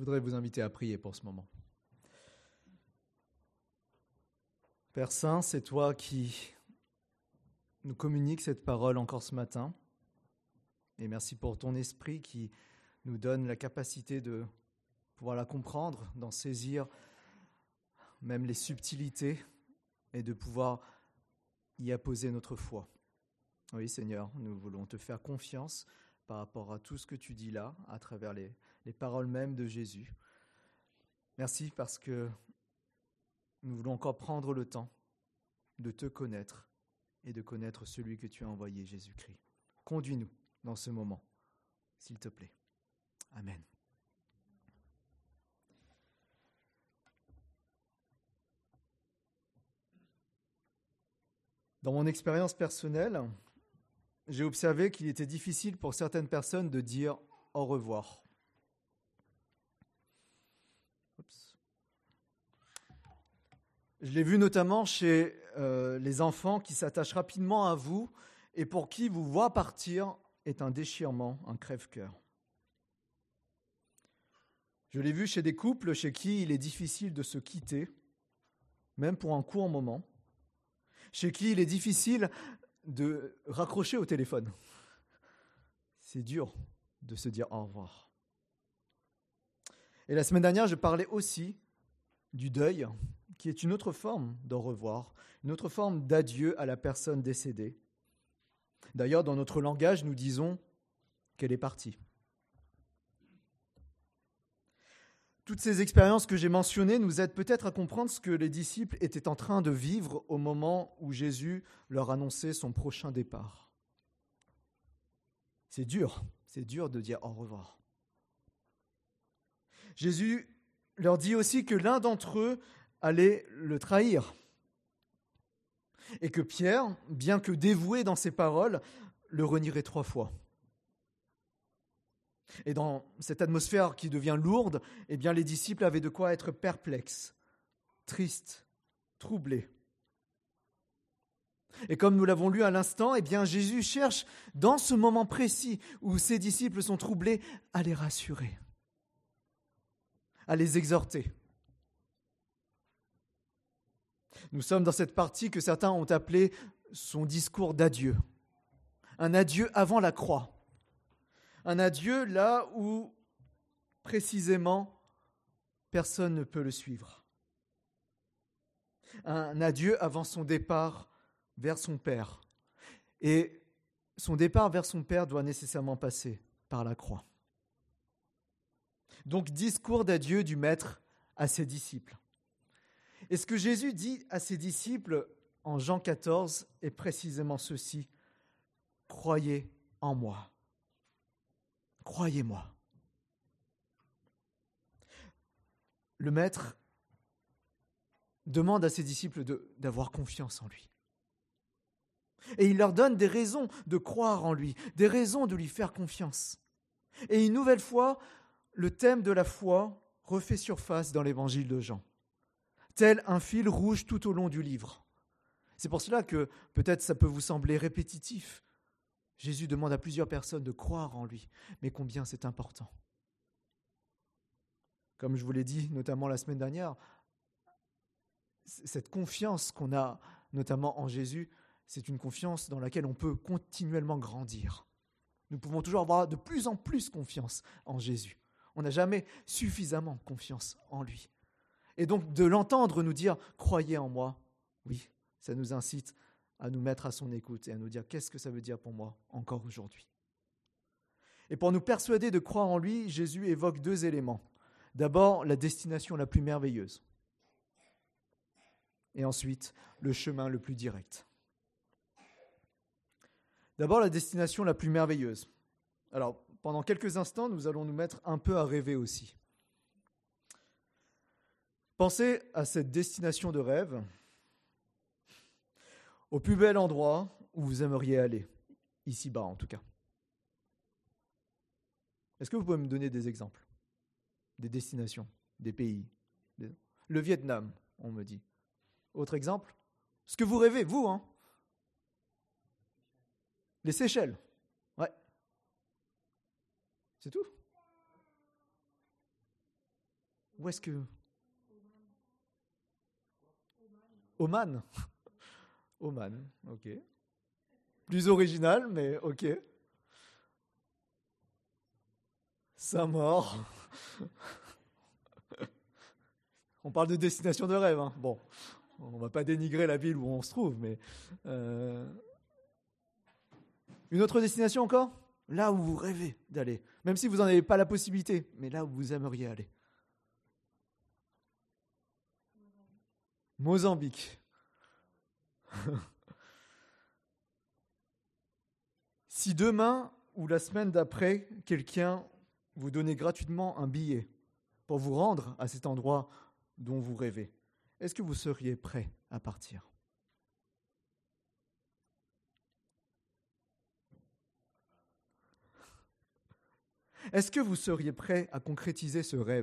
voudrais vous inviter à prier pour ce moment. Père Saint, c'est toi qui nous communiques cette parole encore ce matin. Et merci pour ton esprit qui nous donne la capacité de pouvoir la comprendre, d'en saisir même les subtilités et de pouvoir y apposer notre foi. Oui, Seigneur, nous voulons te faire confiance par rapport à tout ce que tu dis là, à travers les paroles mêmes de Jésus. Merci parce que nous voulons encore prendre le temps de te connaître et de connaître celui que tu as envoyé, Jésus-Christ. Conduis-nous dans ce moment, s'il te plaît. Amen. Dans mon expérience personnelle, j'ai observé qu'il était difficile pour certaines personnes de dire au revoir. Je l'ai vu notamment chez les enfants qui s'attachent rapidement à vous et pour qui vous voir partir est un déchirement, un crève-cœur. Je l'ai vu chez des couples chez qui il est difficile de se quitter, même pour un court moment, chez qui il est difficile de raccrocher au téléphone. C'est dur de se dire au revoir. Et la semaine dernière, je parlais aussi du deuil, qui est une autre forme d'au revoir, une autre forme d'adieu à la personne décédée. D'ailleurs, dans notre langage, nous disons qu'elle est partie. Toutes ces expériences que j'ai mentionnées nous aident peut-être à comprendre ce que les disciples étaient en train de vivre au moment où Jésus leur annonçait son prochain départ. C'est dur de dire au revoir. Jésus leur dit aussi que l'un d'entre eux allait le trahir. Et que Pierre, bien que dévoué dans ses paroles, le renierait 3 fois. Et dans cette atmosphère qui devient lourde, eh bien les disciples avaient de quoi être perplexes, tristes, troublés. Et comme nous l'avons lu à l'instant, eh bien Jésus cherche, dans ce moment précis où ses disciples sont troublés, à les rassurer, à les exhorter. Nous sommes dans cette partie que certains ont appelée son discours d'adieu. Un adieu avant la croix. Un adieu là où, précisément, personne ne peut le suivre. Un adieu avant son départ vers son Père. Et son départ vers son Père doit nécessairement passer par la croix. Donc, discours d'adieu du Maître à ses disciples. Et ce que Jésus dit à ses disciples en Jean 14 est précisément ceci. Croyez en moi. Croyez-moi. Le Maître demande à ses disciples d'avoir confiance en lui. Et il leur donne des raisons de croire en lui, des raisons de lui faire confiance. Et une nouvelle fois, le thème de la foi refait surface dans l'évangile de Jean, tel un fil rouge tout au long du livre. C'est pour cela que peut-être ça peut vous sembler répétitif. Jésus demande à plusieurs personnes de croire en lui, mais combien c'est important. Comme je vous l'ai dit, notamment la semaine dernière, cette confiance qu'on a, notamment en Jésus, c'est une confiance dans laquelle on peut continuellement grandir. Nous pouvons toujours avoir de plus en plus confiance en Jésus. On n'a jamais suffisamment confiance en lui. Et donc de l'entendre nous dire « Croyez en moi », oui, ça nous incite à nous mettre à son écoute et à nous dire « Qu'est-ce que ça veut dire pour moi encore aujourd'hui ?» Et pour nous persuader de croire en lui, Jésus évoque 2 éléments. D'abord, la destination la plus merveilleuse. Et ensuite, le chemin le plus direct. D'abord, la destination la plus merveilleuse. Alors, pendant quelques instants, nous allons nous mettre un peu à rêver aussi. Pensez à cette destination de rêve, au plus bel endroit où vous aimeriez aller, ici-bas en tout cas. Est-ce que vous pouvez me donner des exemples, des destinations, des pays? Le Vietnam, on me dit. Autre exemple? Ce que vous rêvez, vous, hein? Les Seychelles. Ouais. C'est tout. Où est-ce que... Oman. Oman, ok. Plus original, mais ok. Saint-Maur. On parle de destination de rêve. Hein. Bon, on ne va pas dénigrer la ville où on se trouve, mais... Une autre destination encore ? Là où vous rêvez d'aller. Même si vous n'en avez pas la possibilité, mais là où vous aimeriez aller. Mozambique. Si demain ou la semaine d'après, quelqu'un vous donnait gratuitement un billet pour vous rendre à cet endroit dont vous rêvez, est-ce que vous seriez prêt à partir ? Est-ce que vous seriez prêt à concrétiser ce rêve ?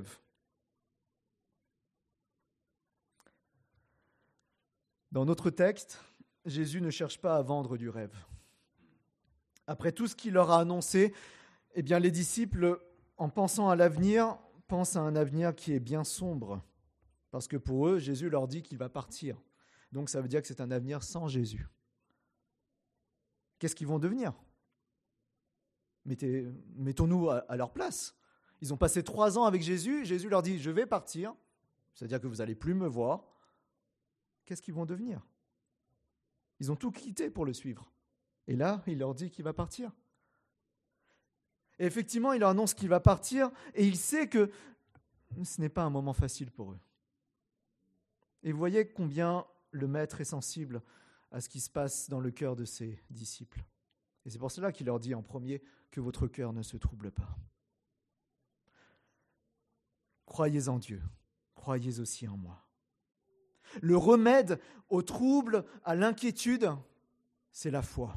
Dans notre texte, Jésus ne cherche pas à vendre du rêve. Après tout ce qu'il leur a annoncé, eh bien, les disciples, en pensant à l'avenir, pensent à un avenir qui est bien sombre. Parce que pour eux, Jésus leur dit qu'il va partir. Donc ça veut dire que c'est un avenir sans Jésus. Qu'est-ce qu'ils vont devenir ? Mettons-nous à leur place. Ils ont passé 3 ans avec Jésus. Jésus leur dit « Je vais partir », c'est-à-dire que vous n'allez plus me voir. Qu'est-ce qu'ils vont devenir ? Ils ont tout quitté pour le suivre. Et là, il leur dit qu'il va partir. Et effectivement, il leur annonce qu'il va partir et il sait que ce n'est pas un moment facile pour eux. Et vous voyez combien le Maître est sensible à ce qui se passe dans le cœur de ses disciples. Et c'est pour cela qu'il leur dit en premier que votre cœur ne se trouble pas. Croyez en Dieu, croyez aussi en moi. Le remède au trouble, à l'inquiétude, c'est la foi.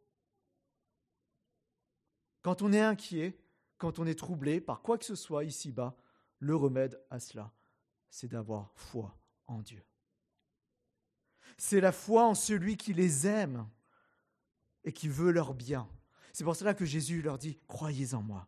Quand on est inquiet, quand on est troublé par quoi que ce soit ici-bas, le remède à cela, c'est d'avoir foi en Dieu. C'est la foi en celui qui les aime et qui veut leur bien. C'est pour cela que Jésus leur dit « Croyez en moi ».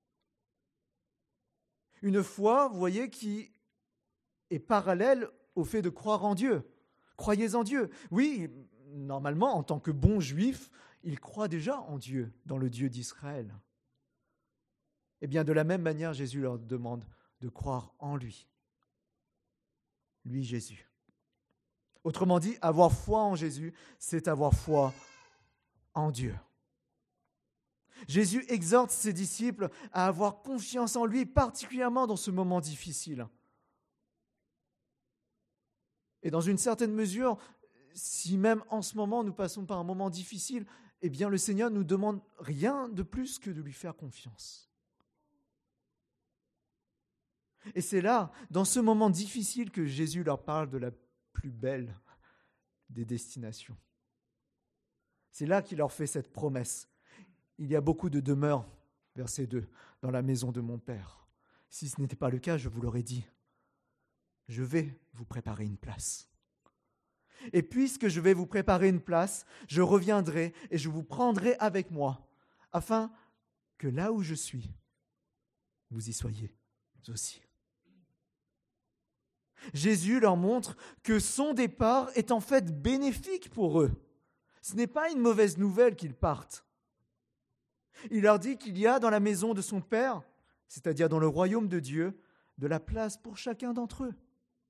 Une foi, vous voyez, qui est parallèle au fait de croire en Dieu. Croyez en Dieu. Oui, normalement, en tant que bon juif, ils croient déjà en Dieu, dans le Dieu d'Israël. Eh bien, de la même manière, Jésus leur demande de croire en lui. Lui, Jésus. Autrement dit, avoir foi en Jésus, c'est avoir foi en Dieu. Jésus exhorte ses disciples à avoir confiance en lui, particulièrement dans ce moment difficile. Et dans une certaine mesure, si même en ce moment nous passons par un moment difficile, eh bien le Seigneur ne nous demande rien de plus que de lui faire confiance. Et c'est là, dans ce moment difficile, que Jésus leur parle de la plus belle des destinations. C'est là qu'il leur fait cette promesse. Il y a beaucoup de demeures, verset 2, dans la maison de mon Père. Si ce n'était pas le cas, je vous l'aurais dit. Je vais vous préparer une place. Et puisque je vais vous préparer une place, je reviendrai et je vous prendrai avec moi, afin que là où je suis, vous y soyez aussi. Jésus leur montre que son départ est en fait bénéfique pour eux. Ce n'est pas une mauvaise nouvelle qu'ils partent. Il leur dit qu'il y a dans la maison de son Père, c'est-à-dire dans le royaume de Dieu, de la place pour chacun d'entre eux.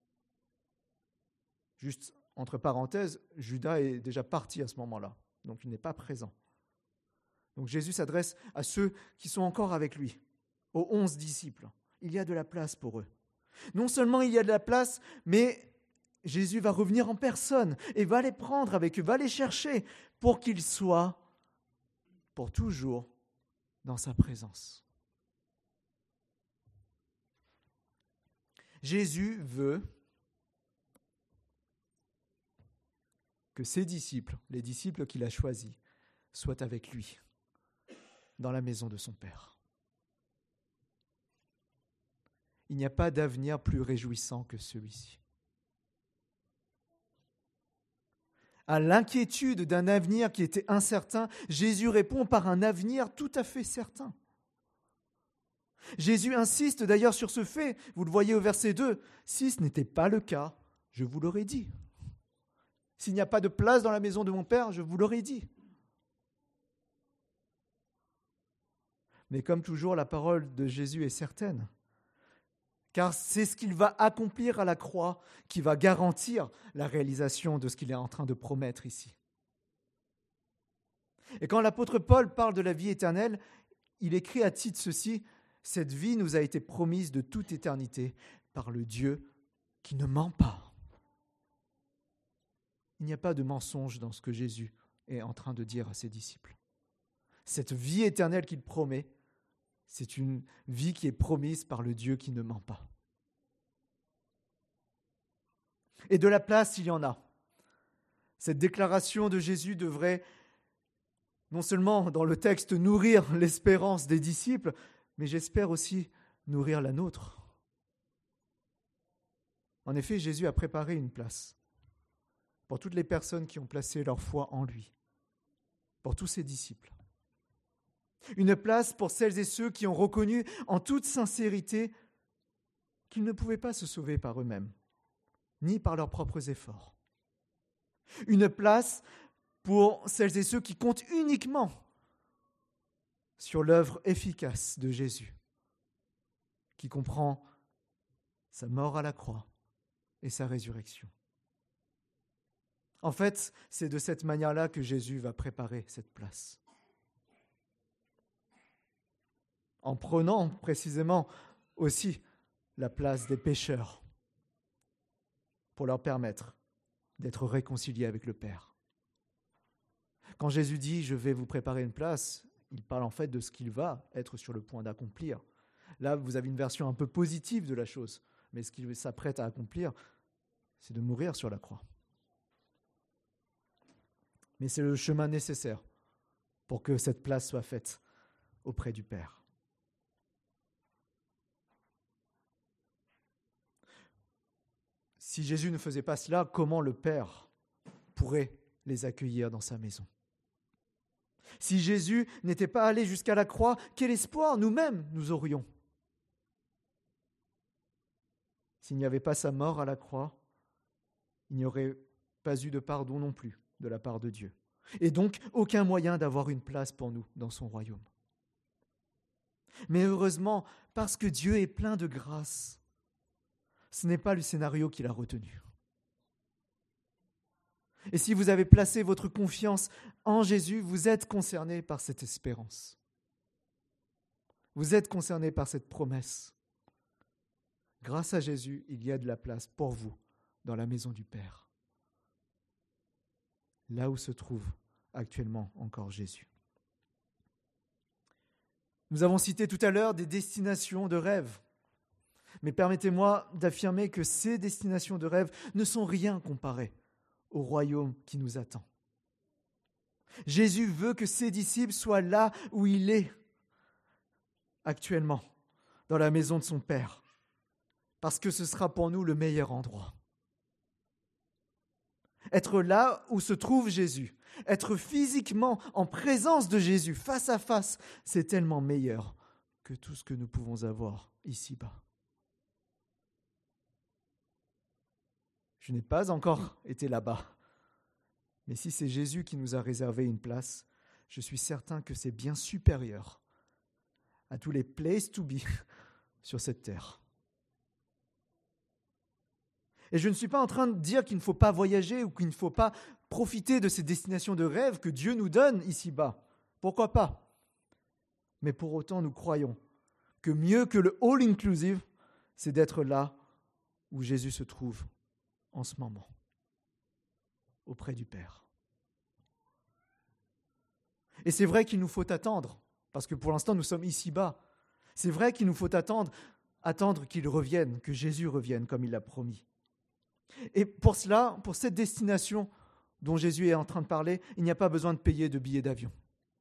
Juste entre parenthèses, Judas est déjà parti à ce moment-là, donc il n'est pas présent. Donc Jésus s'adresse à ceux qui sont encore avec lui, aux 11 disciples. Il y a de la place pour eux. Non seulement il y a de la place, mais Jésus va revenir en personne et va les prendre avec eux, va les chercher pour qu'ils soient pour toujours dans sa présence. Jésus veut que ses disciples, les disciples qu'il a choisis, soient avec lui dans la maison de son Père. Il n'y a pas d'avenir plus réjouissant que celui-ci. À l'inquiétude d'un avenir qui était incertain, Jésus répond par un avenir tout à fait certain. Jésus insiste d'ailleurs sur ce fait. Vous le voyez au verset 2. Si ce n'était pas le cas, je vous l'aurais dit. S'il n'y a pas de place dans la maison de mon Père, je vous l'aurais dit. Mais comme toujours, la parole de Jésus est certaine. Car c'est ce qu'il va accomplir à la croix qui va garantir la réalisation de ce qu'il est en train de promettre ici. Et quand l'apôtre Paul parle de la vie éternelle, il écrit à Tite ceci: « Cette vie nous a été promise de toute éternité par le Dieu qui ne ment pas. » Il n'y a pas de mensonge dans ce que Jésus est en train de dire à ses disciples. Cette vie éternelle qu'il promet, c'est une vie qui est promise par le Dieu qui ne ment pas. Et de la place, il y en a. Cette déclaration de Jésus devrait non seulement dans le texte nourrir l'espérance des disciples, mais j'espère aussi nourrir la nôtre. En effet, Jésus a préparé une place pour toutes les personnes qui ont placé leur foi en lui, pour tous ses disciples. Une place pour celles et ceux qui ont reconnu en toute sincérité qu'ils ne pouvaient pas se sauver par eux-mêmes, ni par leurs propres efforts. Une place pour celles et ceux qui comptent uniquement sur l'œuvre efficace de Jésus, qui comprend sa mort à la croix et sa résurrection. En fait, c'est de cette manière-là que Jésus va préparer cette place. En prenant précisément aussi la place des pécheurs pour leur permettre d'être réconciliés avec le Père. Quand Jésus dit « je vais vous préparer une place », il parle en fait de ce qu'il va être sur le point d'accomplir. Là, vous avez une version un peu positive de la chose, mais ce qu'il s'apprête à accomplir, c'est de mourir sur la croix. Mais c'est le chemin nécessaire pour que cette place soit faite auprès du Père. Si Jésus ne faisait pas cela, comment le Père pourrait les accueillir dans sa maison? Si Jésus n'était pas allé jusqu'à la croix, quel espoir nous-mêmes nous aurions? S'il n'y avait pas sa mort à la croix, il n'y aurait pas eu de pardon non plus de la part de Dieu. Et donc, aucun moyen d'avoir une place pour nous dans son royaume. Mais heureusement, parce que Dieu est plein de grâce, ce n'est pas le scénario qu'il a retenu. Et si vous avez placé votre confiance en Jésus, vous êtes concerné par cette espérance. Vous êtes concerné par cette promesse. Grâce à Jésus, il y a de la place pour vous dans la maison du Père. Là où se trouve actuellement encore Jésus. Nous avons cité tout à l'heure des destinations de rêve. Mais permettez-moi d'affirmer que ces destinations de rêve ne sont rien comparées au royaume qui nous attend. Jésus veut que ses disciples soient là où il est actuellement, dans la maison de son Père, parce que ce sera pour nous le meilleur endroit. Être là où se trouve Jésus, être physiquement en présence de Jésus, face à face, c'est tellement meilleur que tout ce que nous pouvons avoir ici-bas. Je n'ai pas encore été là-bas, mais si c'est Jésus qui nous a réservé une place, je suis certain que c'est bien supérieur à tous les places to be sur cette terre. Et je ne suis pas en train de dire qu'il ne faut pas voyager ou qu'il ne faut pas profiter de ces destinations de rêve que Dieu nous donne ici-bas. Pourquoi pas? Mais pour autant, nous croyons que mieux que le all-inclusive, c'est d'être là où Jésus se trouve en ce moment, auprès du Père. Et c'est vrai qu'il nous faut attendre, parce que pour l'instant, nous sommes ici-bas. C'est vrai qu'il nous faut attendre qu'il revienne, que Jésus revienne comme il l'a promis. Et pour cela, pour cette destination dont Jésus est en train de parler, il n'y a pas besoin de payer de billets d'avion.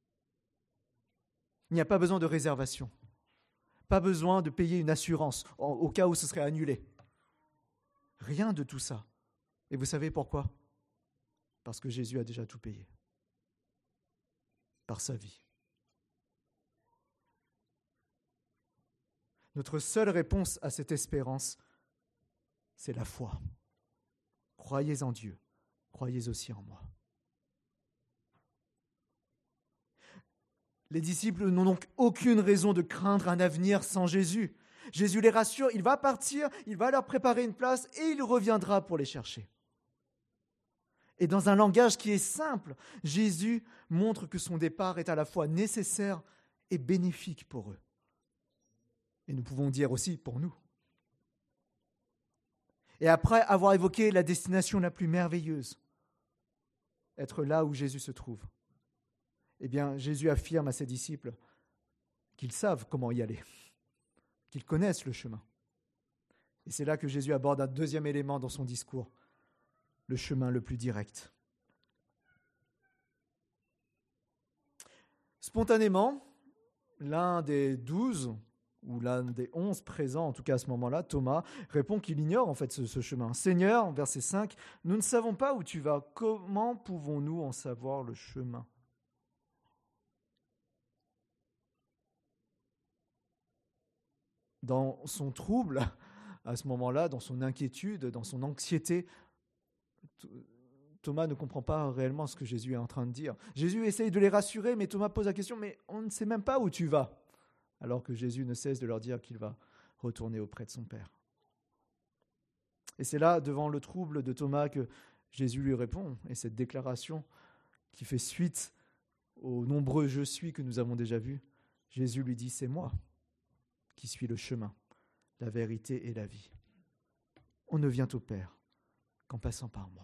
Il n'y a pas besoin de réservation. Pas besoin de payer une assurance au cas où ce serait annulé. Rien de tout ça. Et vous savez pourquoi? Parce que Jésus a déjà tout payé. Par sa vie. Notre seule réponse à cette espérance, c'est la foi. Croyez en Dieu, croyez aussi en moi. Les disciples n'ont donc aucune raison de craindre un avenir sans Jésus. Jésus les rassure, il va partir, il va leur préparer une place et il reviendra pour les chercher. Et dans un langage qui est simple, Jésus montre que son départ est à la fois nécessaire et bénéfique pour eux. Et nous pouvons dire aussi pour nous. Et après avoir évoqué la destination la plus merveilleuse, être là où Jésus se trouve, eh bien, Jésus affirme à ses disciples qu'ils savent comment y aller, qu'ils connaissent le chemin. Et c'est là que Jésus aborde un deuxième élément dans son discours, le chemin le plus direct. Spontanément, l'un des 12, ou l'un des 11 présents, en tout cas à ce moment-là, Thomas, répond qu'il ignore en fait ce chemin. « Seigneur, verset 5, nous ne savons pas où tu vas, comment pouvons-nous en savoir le chemin ?» Dans son trouble, à ce moment-là, dans son inquiétude, dans son anxiété, Thomas ne comprend pas réellement ce que Jésus est en train de dire. Jésus essaye de les rassurer, mais Thomas pose la question, mais on ne sait même pas où tu vas. Alors que Jésus ne cesse de leur dire qu'il va retourner auprès de son Père. Et c'est là, devant le trouble de Thomas, que Jésus lui répond, et cette déclaration qui fait suite aux nombreux « je suis » que nous avons déjà vus, Jésus lui dit « c'est moi qui suis le chemin, la vérité et la vie. On ne vient au Père qu'en passant par moi. »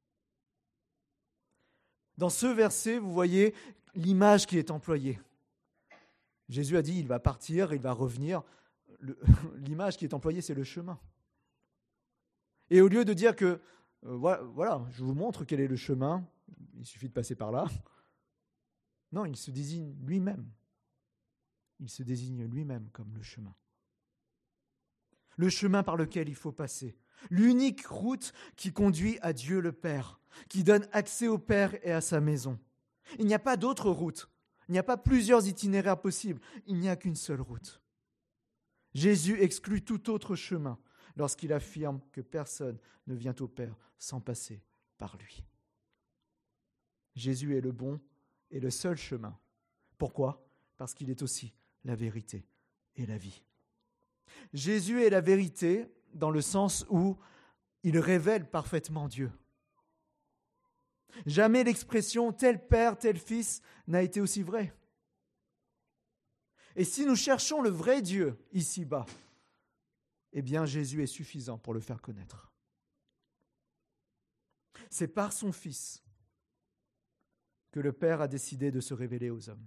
Dans ce verset, vous voyez l'image qui est employée. Jésus a dit, il va partir, il va revenir. L'image qui est employée, c'est le chemin. Et au lieu de dire que, voilà, je vous montre quel est le chemin, il suffit de passer par là. Non, il se désigne lui-même. Il se désigne lui-même comme le chemin. Le chemin par lequel il faut passer. L'unique route qui conduit à Dieu le Père, qui donne accès au Père et à sa maison. Il n'y a pas d'autre route. Il n'y a pas plusieurs itinéraires possibles. Il n'y a qu'une seule route. Jésus exclut tout autre chemin lorsqu'il affirme que personne ne vient au Père sans passer par lui. Jésus est le bon et le seul chemin. Pourquoi ? Parce qu'il est aussi la vérité et la vie. Jésus est la vérité dans le sens où il révèle parfaitement Dieu. Jamais l'expression « tel père, tel fils » n'a été aussi vraie. Et si nous cherchons le vrai Dieu ici-bas, eh bien Jésus est suffisant pour le faire connaître. C'est par son Fils que le Père a décidé de se révéler aux hommes.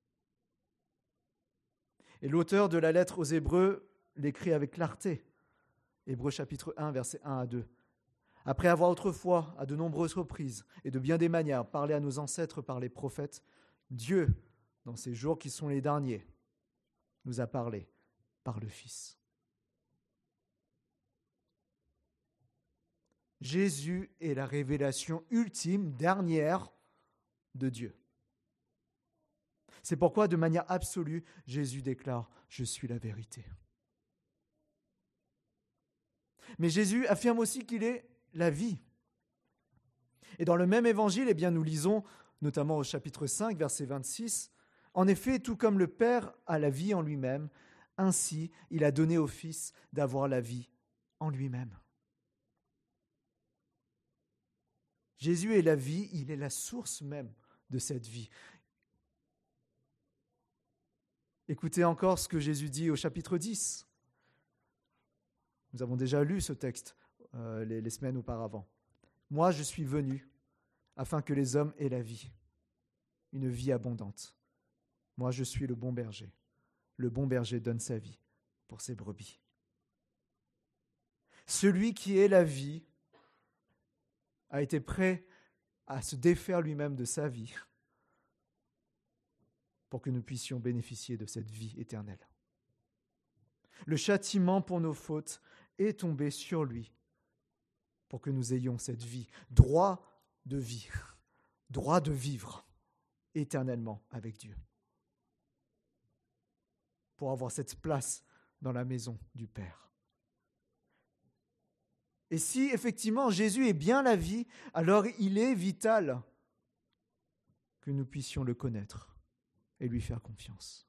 Et l'auteur de la lettre aux Hébreux l'écrit avec clarté. Hébreux chapitre 1, versets 1 à 2. Après avoir autrefois, à de nombreuses reprises et de bien des manières, parlé à nos ancêtres par les prophètes, Dieu, dans ces jours qui sont les derniers, nous a parlé par le Fils. Jésus est la révélation ultime, dernière de Dieu. C'est pourquoi, de manière absolue, Jésus déclare « Je suis la vérité ». Mais Jésus affirme aussi qu'il est la vie. Et dans le même évangile, eh bien, nous lisons, notamment au chapitre 5, verset 26, « En effet, tout comme le Père a la vie en lui-même, ainsi il a donné au Fils d'avoir la vie en lui-même. » Jésus est la vie, il est la source même de cette vie. Écoutez encore ce que Jésus dit au chapitre 10. Nous avons déjà lu ce texte les semaines auparavant. « Moi, je suis venu afin que les hommes aient la vie, une vie abondante. Moi, je suis le bon berger. Le bon berger donne sa vie pour ses brebis. » Celui qui est la vie a été prêt à se défaire lui-même de sa vie pour que nous puissions bénéficier de cette vie éternelle. Le châtiment pour nos fautes est tombé sur lui pour que nous ayons cette vie, droit de vivre éternellement avec Dieu. Pour avoir cette place dans la maison du Père. Et si effectivement Jésus est bien la vie, alors il est vital que nous puissions le connaître et lui faire confiance.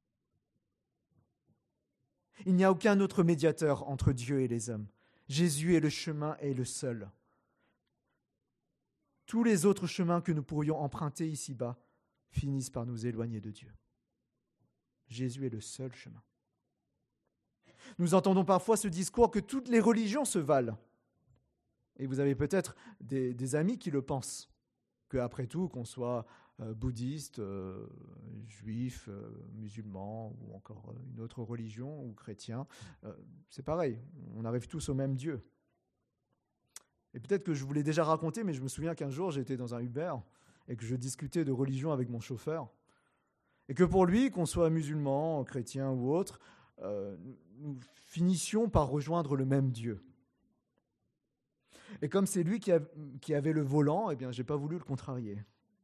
Il n'y a aucun autre médiateur entre Dieu et les hommes. Jésus est le chemin et le seul. Tous les autres chemins que nous pourrions emprunter ici-bas finissent par nous éloigner de Dieu. Jésus est le seul chemin. Nous entendons parfois ce discours que toutes les religions se valent. Et vous avez peut-être des amis qui le pensent, qu'après tout, qu'on soit bouddhiste, juif, musulman, ou encore une autre religion, ou chrétien, c'est pareil, on arrive tous au même Dieu. Et peut-être que je vous l'ai déjà raconté, mais je me souviens qu'un jour, j'étais dans un Uber et que je discutais de religion avec mon chauffeur. Et que pour lui, qu'on soit musulman, chrétien ou autre, nous finissions par rejoindre le même Dieu. Et comme c'est lui qui avait le volant, eh bien, je n'ai pas voulu le contrarier.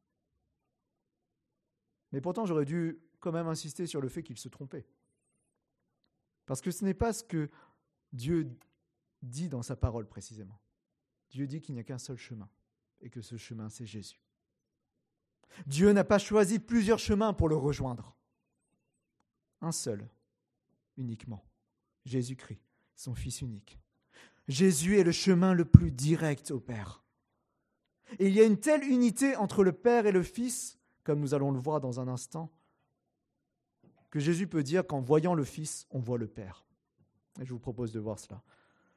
Mais pourtant, j'aurais dû quand même insister sur le fait qu'il se trompait. Parce que ce n'est pas ce que Dieu dit dans sa parole précisément. Dieu dit qu'il n'y a qu'un seul chemin, et que ce chemin, c'est Jésus. Dieu n'a pas choisi plusieurs chemins pour le rejoindre. Un seul, uniquement. Jésus-Christ, son Fils unique. Jésus est le chemin le plus direct au Père. Et il y a une telle unité entre le Père et le Fils, comme nous allons le voir dans un instant, que Jésus peut dire qu'en voyant le Fils, on voit le Père. Et je vous propose de voir cela.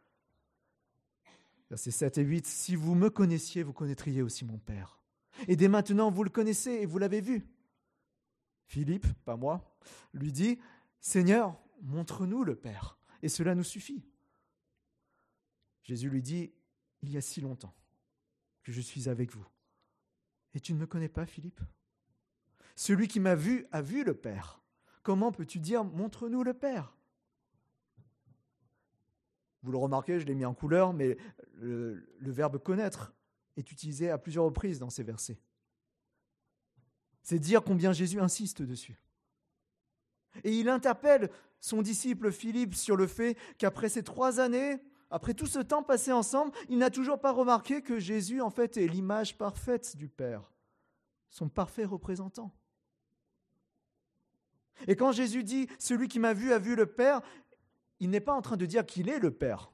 Versets 7 et 8, « Si vous me connaissiez, vous connaîtriez aussi mon Père. Et dès maintenant, vous le connaissez et vous l'avez vu. » Philippe, pas moi, lui dit, « Seigneur, montre-nous le Père, et cela nous suffit. » Jésus lui dit, « Il y a si longtemps que je suis avec vous. Et tu ne me connais pas, Philippe ? Celui qui m'a vu a vu le Père. Comment peux-tu dire, montre-nous le Père ? » Vous le remarquez, je l'ai mis en couleur, mais le verbe « connaître » est utilisé à plusieurs reprises dans ces versets. C'est dire combien Jésus insiste dessus. Et il interpelle son disciple Philippe sur le fait qu'après ces 3 années, après tout ce temps passé ensemble, il n'a toujours pas remarqué que Jésus, en fait, est l'image parfaite du Père, son parfait représentant. Et quand Jésus dit « Celui qui m'a vu a vu le Père », il n'est pas en train de dire qu'il est le Père.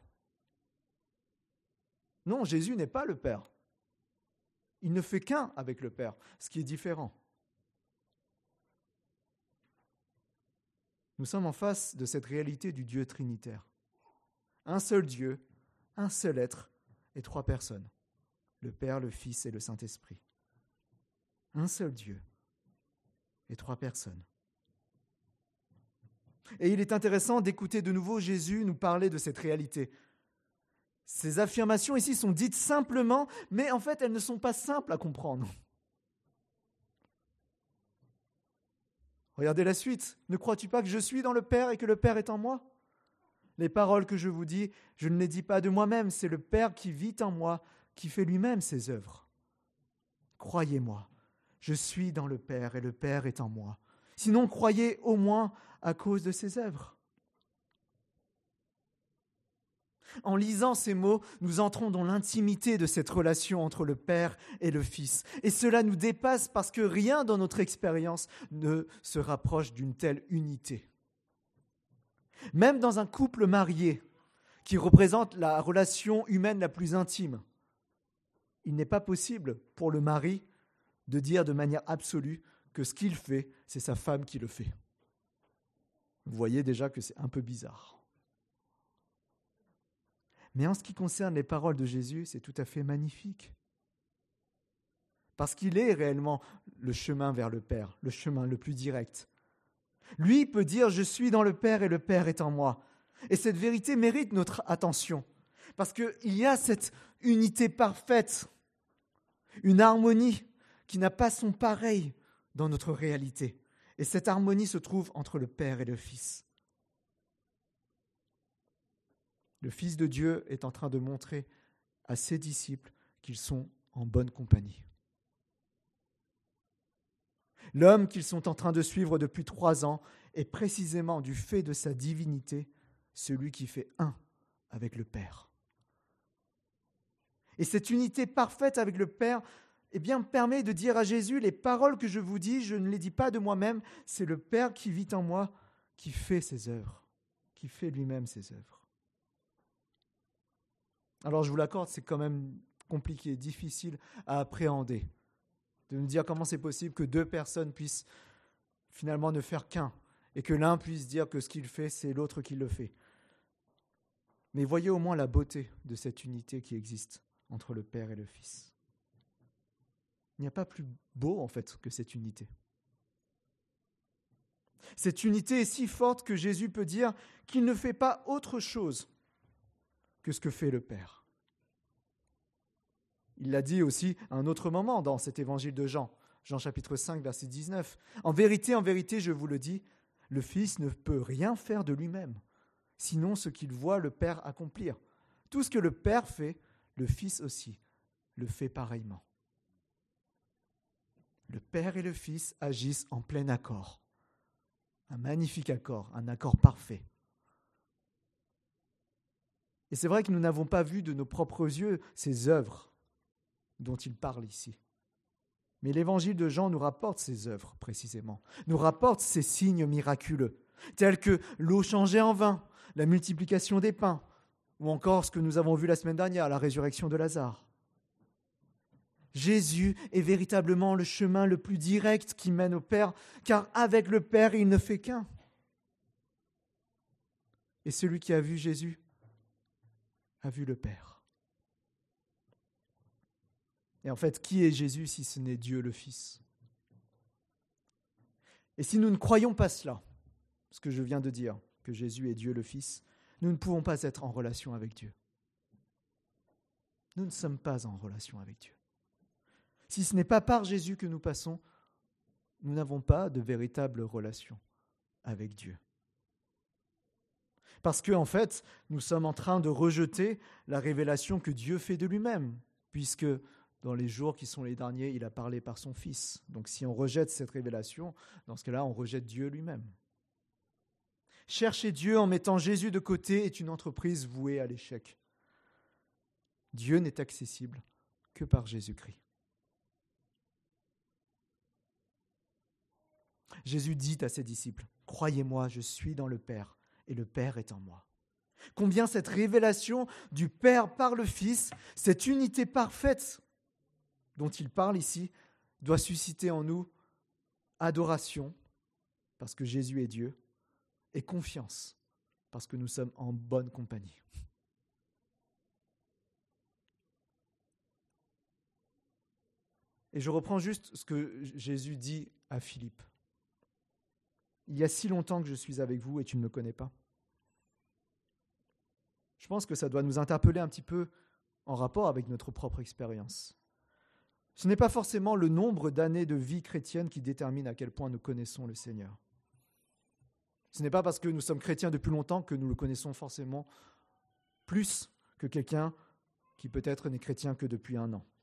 Non, Jésus n'est pas le Père. Il ne fait qu'un avec le Père, ce qui est différent. Nous sommes en face de cette réalité du Dieu trinitaire. Un seul Dieu, un seul être et 3 personnes. Le Père, le Fils et le Saint-Esprit. Un seul Dieu et 3 personnes. Et il est intéressant d'écouter de nouveau Jésus nous parler de cette réalité. Ces affirmations ici sont dites simplement, mais en fait, elles ne sont pas simples à comprendre. Regardez la suite. « Ne crois-tu pas que je suis dans le Père et que le Père est en moi ? Les paroles que je vous dis, je ne les dis pas de moi-même, c'est le Père qui vit en moi, qui fait lui-même ses œuvres. Croyez-moi, je suis dans le Père et le Père est en moi. Sinon, croyez au moins à cause de ses œuvres. » En lisant ces mots, nous entrons dans l'intimité de cette relation entre le Père et le Fils. Et cela nous dépasse parce que rien dans notre expérience ne se rapproche d'une telle unité. Même dans un couple marié, qui représente la relation humaine la plus intime, il n'est pas possible pour le mari de dire de manière absolue que ce qu'il fait, c'est sa femme qui le fait. Vous voyez déjà que c'est un peu bizarre. Mais en ce qui concerne les paroles de Jésus, c'est tout à fait magnifique. Parce qu'il est réellement le chemin vers le Père, le chemin le plus direct. Lui peut dire « Je suis dans le Père et le Père est en moi ». Et cette vérité mérite notre attention. Parce qu'il y a cette unité parfaite, une harmonie qui n'a pas son pareil dans notre réalité. Et cette harmonie se trouve entre le Père et le Fils. Le Fils de Dieu est en train de montrer à ses disciples qu'ils sont en bonne compagnie. L'homme qu'ils sont en train de suivre depuis 3 ans est précisément du fait de sa divinité celui qui fait un avec le Père. Et cette unité parfaite avec le Père permet de dire à Jésus, les paroles que je vous dis, je ne les dis pas de moi-même, c'est le Père qui vit en moi, qui fait ses œuvres, qui fait lui-même ses œuvres. Alors je vous l'accorde, c'est quand même compliqué, difficile à appréhender, de me dire comment c'est possible que 2 personnes puissent finalement ne faire qu'un, et que l'un puisse dire que ce qu'il fait, c'est l'autre qui le fait. Mais voyez au moins la beauté de cette unité qui existe entre le Père et le Fils. Il n'y a pas plus beau, en fait, que cette unité. Cette unité est si forte que Jésus peut dire qu'il ne fait pas autre chose que ce que fait le Père. Il l'a dit aussi à un autre moment dans cet évangile de Jean, Jean chapitre 5, verset 19. En vérité, je vous le dis, le Fils ne peut rien faire de lui-même, sinon ce qu'il voit le Père accomplir. Tout ce que le Père fait, le Fils aussi le fait pareillement. Le Père et le Fils agissent en plein accord. Un magnifique accord, un accord parfait. Et c'est vrai que nous n'avons pas vu de nos propres yeux ces œuvres dont il parle ici. Mais l'évangile de Jean nous rapporte ces œuvres précisément, nous rapporte ces signes miraculeux, tels que l'eau changée en vin, la multiplication des pains, ou encore ce que nous avons vu la semaine dernière, la résurrection de Lazare. Jésus est véritablement le chemin le plus direct qui mène au Père, car avec le Père, il ne fait qu'un. Et celui qui a vu Jésus a vu le Père. Et en fait, qui est Jésus si ce n'est Dieu le Fils ? Et si nous ne croyons pas cela, ce que je viens de dire, que Jésus est Dieu le Fils, nous ne pouvons pas être en relation avec Dieu. Nous ne sommes pas en relation avec Dieu. Si ce n'est pas par Jésus que nous passons, nous n'avons pas de véritable relation avec Dieu. Parce qu'en fait, nous sommes en train de rejeter la révélation que Dieu fait de lui-même, puisque dans les jours qui sont les derniers, il a parlé par son Fils. Donc si on rejette cette révélation, dans ce cas-là, on rejette Dieu lui-même. Chercher Dieu en mettant Jésus de côté est une entreprise vouée à l'échec. Dieu n'est accessible que par Jésus-Christ. Jésus dit à ses disciples, « Croyez-moi, je suis dans le Père, et le Père est en moi. » Combien cette révélation du Père par le Fils, cette unité parfaite dont il parle ici, doit susciter en nous adoration, parce que Jésus est Dieu, et confiance, parce que nous sommes en bonne compagnie. Et je reprends juste ce que Jésus dit à Philippe. « Il y a si longtemps que je suis avec vous et tu ne me connais pas. » Je pense que ça doit nous interpeller un petit peu en rapport avec notre propre expérience. Ce n'est pas forcément le nombre d'années de vie chrétienne qui détermine à quel point nous connaissons le Seigneur. Ce n'est pas parce que nous sommes chrétiens depuis longtemps que nous le connaissons forcément plus que quelqu'un qui peut-être n'est chrétien que depuis 1 an.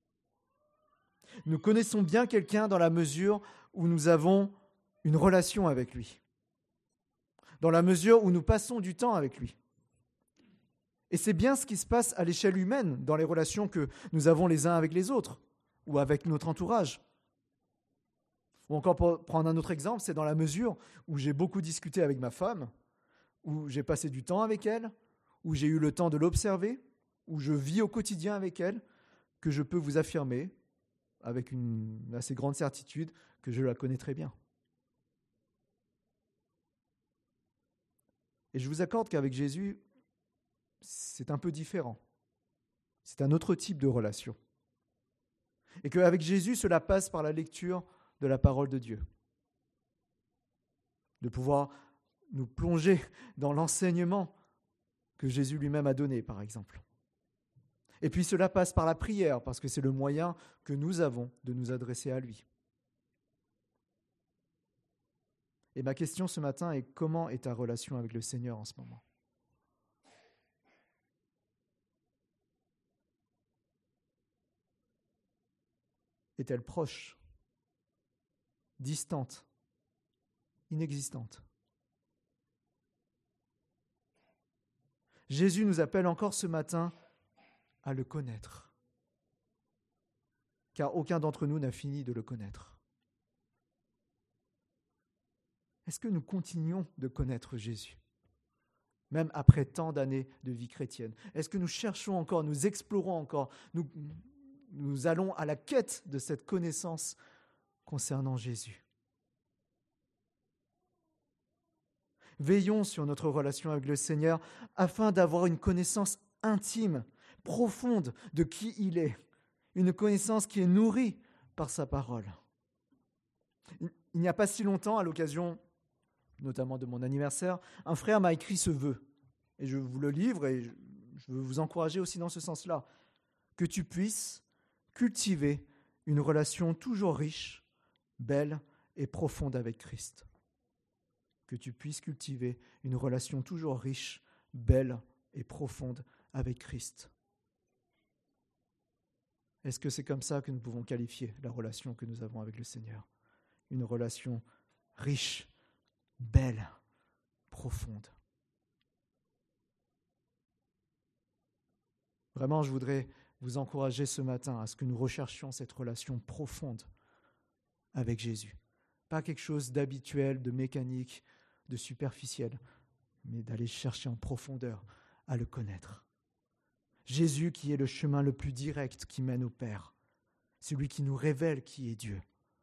Nous connaissons bien quelqu'un dans la mesure où nous avons une relation avec lui, dans la mesure où nous passons du temps avec lui. Et c'est bien ce qui se passe à l'échelle humaine dans les relations que nous avons les uns avec les autres ou avec notre entourage. Ou encore, pour prendre un autre exemple, c'est dans la mesure où j'ai beaucoup discuté avec ma femme, où j'ai passé du temps avec elle, où j'ai eu le temps de l'observer, où je vis au quotidien avec elle, que je peux vous affirmer, avec une assez grande certitude, que je la connais très bien. Et je vous accorde qu'avec Jésus, c'est un peu différent. C'est un autre type de relation. Et qu'avec Jésus, cela passe par la lecture de la parole de Dieu. De pouvoir nous plonger dans l'enseignement que Jésus lui-même a donné, par exemple. Et puis cela passe par la prière, parce que c'est le moyen que nous avons de nous adresser à lui. Et ma question ce matin est, comment est ta relation avec le Seigneur en ce moment ? Est-elle proche ? distante, inexistante. Jésus nous appelle encore ce matin à le connaître, car aucun d'entre nous n'a fini de le connaître. Est-ce que nous continuons de connaître Jésus, même après tant d'années de vie chrétienne? Est-ce que nous cherchons encore, nous explorons encore, nous allons à la quête de cette connaissance concernant Jésus? Veillons sur notre relation avec le Seigneur afin d'avoir une connaissance intime, profonde de qui il est, une connaissance qui est nourrie par sa parole. Il n'y a pas si longtemps, à l'occasion notamment de mon anniversaire, un frère m'a écrit ce vœu, et je vous le livre et je veux vous encourager aussi dans ce sens-là, que tu puisses cultiver une relation toujours riche, belle et profonde avec Christ. Que tu puisses cultiver une relation toujours riche, belle et profonde avec Christ. Est-ce que c'est comme ça que nous pouvons qualifier la relation que nous avons avec le Seigneur? Une relation riche, belle, profonde. Vraiment, je voudrais vous encourager ce matin à ce que nous recherchions cette relation profonde avec Jésus. Pas quelque chose d'habituel, de mécanique, de superficiel, mais d'aller chercher en profondeur à le connaître. Jésus qui est le chemin le plus direct qui mène au Père, celui qui nous révèle qui est Dieu,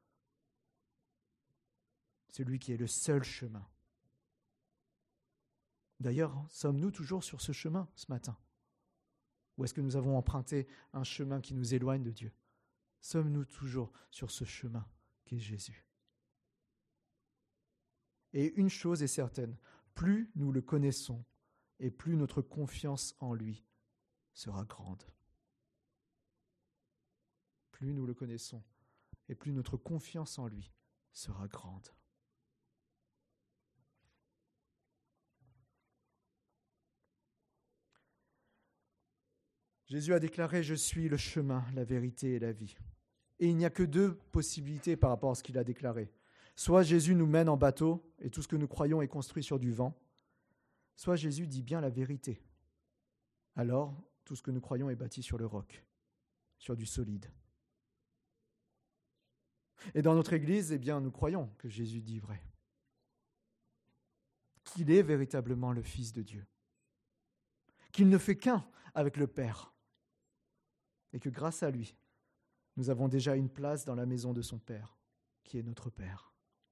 celui qui est le seul chemin. D'ailleurs, sommes-nous toujours sur ce chemin ce matin? Ou est-ce que nous avons emprunté un chemin qui nous éloigne de Dieu? Sommes-nous toujours sur ce chemin qu'est Jésus? Et une chose est certaine, plus nous le connaissons et plus notre confiance en lui sera grande. Plus nous le connaissons et plus notre confiance en lui sera grande. Jésus a déclaré « Je suis le chemin, la vérité et la vie ». Et il n'y a que deux possibilités par rapport à ce qu'il a déclaré. Soit Jésus nous mène en bateau et tout ce que nous croyons est construit sur du vent, soit Jésus dit bien la vérité. Alors, tout ce que nous croyons est bâti sur le roc, sur du solide. Et dans notre Église, eh bien, nous croyons que Jésus dit vrai, qu'il est véritablement le Fils de Dieu, qu'il ne fait qu'un avec le Père, et que grâce à lui, nous avons déjà une place dans la maison de son Père, qui est notre Père.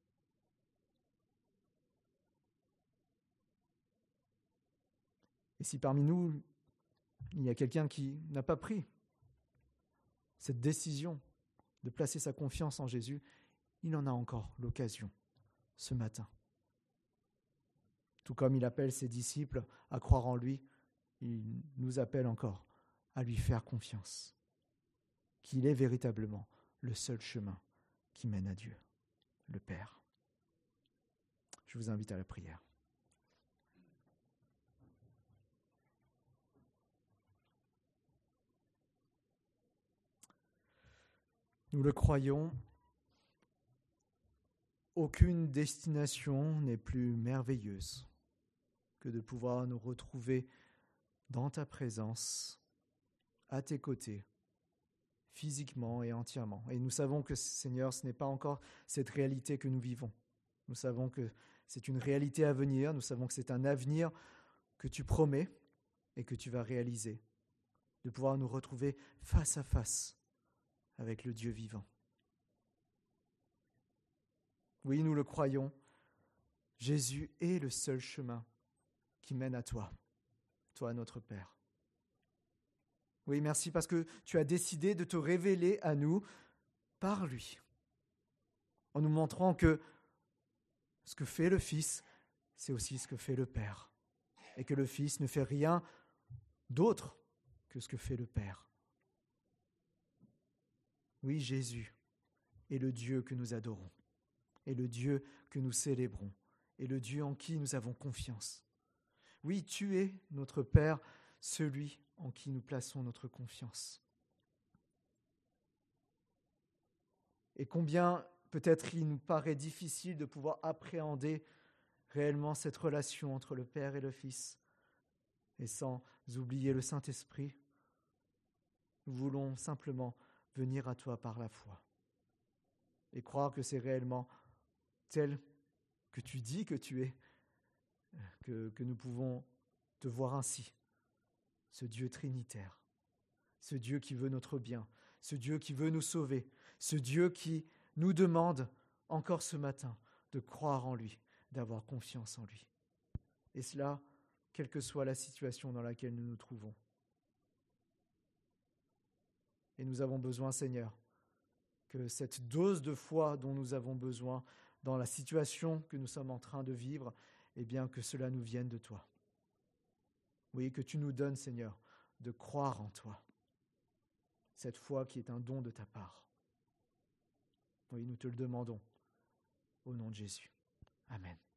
Et si parmi nous, il y a quelqu'un qui n'a pas pris cette décision de placer sa confiance en Jésus, il en a encore l'occasion ce matin. Tout comme il appelle ses disciples à croire en lui, il nous appelle encore à lui faire confiance, qu'il est véritablement le seul chemin qui mène à Dieu, le Père. Je vous invite à la prière. Nous le croyons, aucune destination n'est plus merveilleuse que de pouvoir nous retrouver dans ta présence, à tes côtés, physiquement et entièrement. Et nous savons que, Seigneur, ce n'est pas encore cette réalité que nous vivons. Nous savons que c'est une réalité à venir, nous savons que c'est un avenir que tu promets et que tu vas réaliser, de pouvoir nous retrouver face à face avec le Dieu vivant. Oui, nous le croyons, Jésus est le seul chemin qui mène à toi, toi notre Père. Oui, merci parce que tu as décidé de te révéler à nous par lui, en nous montrant que ce que fait le Fils, c'est aussi ce que fait le Père, et que le Fils ne fait rien d'autre que ce que fait le Père. Oui, Jésus est le Dieu que nous adorons, est le Dieu que nous célébrons, est le Dieu en qui nous avons confiance. Oui, tu es notre Père, celui en qui nous plaçons notre confiance. Et combien Peut-être il nous paraît difficile de pouvoir appréhender réellement cette relation entre le Père et le Fils. Et sans oublier le Saint-Esprit, nous voulons simplement venir à toi par la foi et croire que c'est réellement tel que tu dis que tu es, que nous pouvons te voir ainsi, ce Dieu trinitaire, ce Dieu qui veut notre bien, ce Dieu qui veut nous sauver, ce Dieu qui nous demande encore ce matin de croire en lui, d'avoir confiance en lui. Et cela, quelle que soit la situation dans laquelle nous nous trouvons. Et nous avons besoin, Seigneur, que cette dose de foi dont nous avons besoin dans la situation que nous sommes en train de vivre, eh bien que cela nous vienne de toi. Oui, que tu nous donnes, Seigneur, de croire en toi. Cette foi qui est un don de ta part. Oui, nous te le demandons. Au nom de Jésus. Amen.